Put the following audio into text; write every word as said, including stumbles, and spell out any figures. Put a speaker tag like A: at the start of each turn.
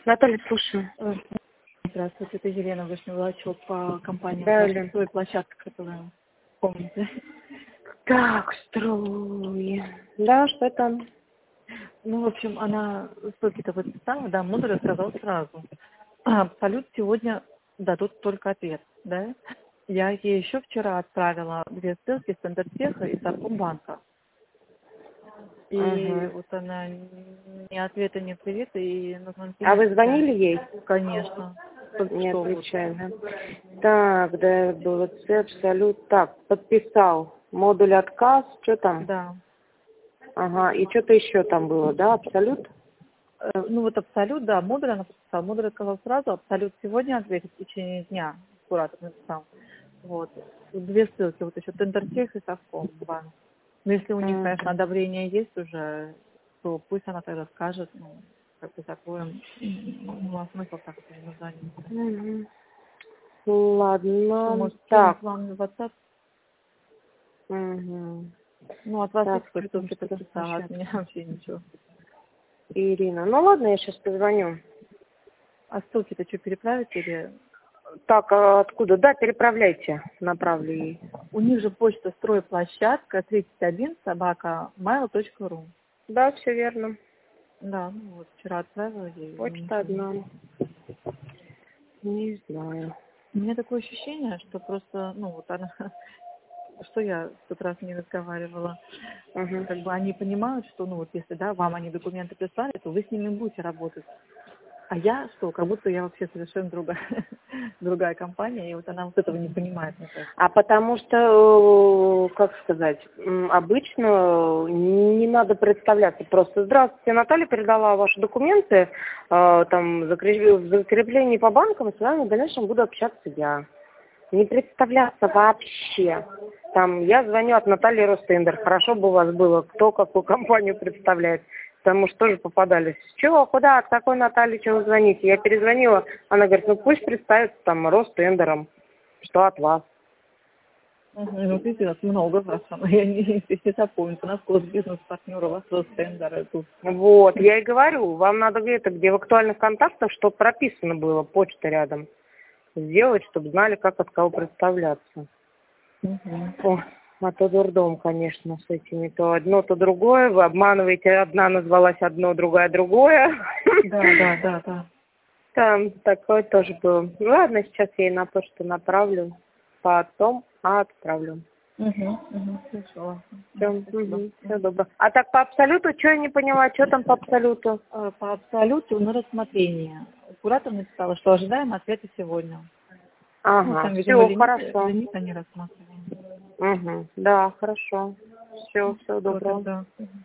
A: Наталья, слушаю.
B: Э, Здравствуйте, это Елена Вышневолочок по компании
A: Да,
B: «Строй», площадка, которую помните.
A: Так, строй. Да, что там?
B: Ну, в общем, она столько-то подписала, да, мудро сказал сразу. А, Абсолют сегодня дадут только ответ, да? Я ей еще вчера отправила две ссылки с Интертеха и Совкомбанка. И
A: Ага.
B: вот она ни ответа, ни привета, и на звонки
A: А
B: не
A: вы
B: отвечает.
A: звонили ей?
B: Конечно. Только
A: Не
B: что вот.
A: отвечает, да? Так, да, было С, абсолют. Так, подписал. Модуль отказ, что там?
B: Да.
A: Ага, и что-то еще там было, да, абсолют?
B: Э, Ну вот Абсолют, да, модуль она подписала. Модуль сказал сразу, Абсолют сегодня ответит в течение дня. Куратор написал. Вот. Две ссылки, вот еще Тендертех и Совкомбанк. Но если у них,
A: М.
B: конечно, одобрение есть уже, то пусть она тогда скажет, ну, как бы закроем. Ну, а смысл так это не название.
A: Мгм.
B: Что,
A: Ладно,
B: может, кинуть
A: так.
B: вам в WhatsApp?
A: Угу.
B: Ну, от вас
A: Так,
B: есть
A: что там,
B: ссылки
A: что там
B: подписала, от меня
A: площадка?
B: вообще ничего.
A: Ирина. Ну ладно, я сейчас позвоню.
B: А ссылки-то что, переправить или...
A: Так, а откуда? Да, переправляйте, направлю ей.
B: У них же почта стройплощадка тридцать один собака mail точка ру.
A: Да, все верно.
B: Да, ну вот вчера отправила ей, ну
A: Почта
B: ничего.
A: одна. Не знаю.
B: У меня такое ощущение, что просто, ну вот она, что я в тот раз не разговаривала,
A: Угу.
B: как бы они понимают, что, ну вот если, да, вам они документы прислали, то вы с ними будете работать. А я что, как будто я вообще совершенно другая, другая компания, и вот она вот этого не понимает, мне кажется.
A: А потому что, э, как сказать, м, обычно не надо представляться. Просто здравствуйте, Наталья передала ваши документы, э, там, закреп- в закреплении по банкам, и с вами в дальнейшем буду общаться я. Не представляться вообще. Там, я звоню от Натальи Ростендер. Хорошо бы у вас было, кто какую компанию представляет. Потому что тоже попадались. Чего, куда, от какой Натальи, чего вы звоните? Я перезвонила, она говорит, ну пусть представится там Ростендером, что от вас.
B: Угу. Ну, видите, нас много вас там, я не, не запомню. У нас курс бизнес-партнера, у вас тендеры тут.
A: Вот, я и говорю, вам надо где-то, где в актуальных контактах, чтобы прописано было, почта рядом, сделать, чтобы знали, как от кого представляться.
B: Угу.
A: О, а то дурдом, конечно, с этими. То одно, то другое. Вы обманываете, одна назвалась одно, другая другое.
B: Да, да, да, да.
A: Там такое тоже было. Ну, ладно, сейчас я ей на почту направлю, потом отправлю.
B: Угу, угу, хорошо.
A: Все,
B: Спасибо.
A: все добро. А так по абсолюту, что я не поняла, что там по абсолюту?
B: Э, По абсолюту на рассмотрение. Куратор написала, что ожидаем ответа сегодня. Ну,
A: Ага,
B: там, видимо,
A: все,
B: лимит,
A: хорошо.
B: лимит они рассматривают.
A: Угу, да, хорошо. Все, всего
B: Все
A: доброго.
B: тогда.